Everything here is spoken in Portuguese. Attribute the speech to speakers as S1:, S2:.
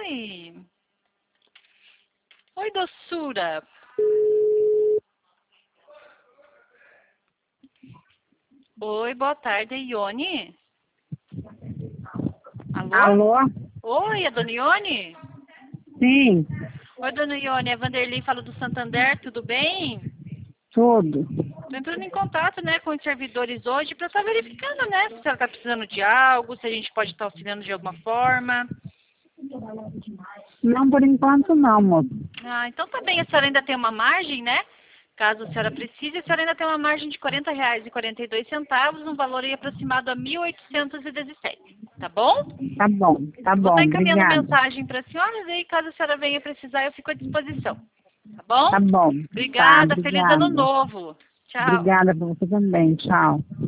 S1: Oi. Oi, doçura. Oi, boa tarde, Ione. Alô?
S2: Alô?
S1: Oi, é dona Ione?
S2: Sim,
S1: Oi, dona Ione, é Vanderlei, falo do Santander, tudo bem?
S2: tudo.
S1: Tô entrando em contato, né, com os servidores hoje para estar verificando, né, se ela está precisando de algo, se a gente pode estar auxiliando de alguma forma.
S2: Não, por enquanto não, moço.
S1: Ah, então tá bem, a senhora ainda tem uma margem, né? Caso a senhora precise, a senhora ainda tem uma margem de R$ 40,42, um valor aí aproximado a 1.817, tá bom?
S2: Tá
S1: Vou estar
S2: bom,
S1: encaminhando
S2: obrigada.
S1: mensagem para a senhora, e caso a senhora venha precisar, eu fico à disposição, tá bom?
S2: Tá bom, tá,
S1: Obrigada, feliz ano
S2: obrigada.
S1: novo. Tchau.
S2: Obrigada pra você também, tchau.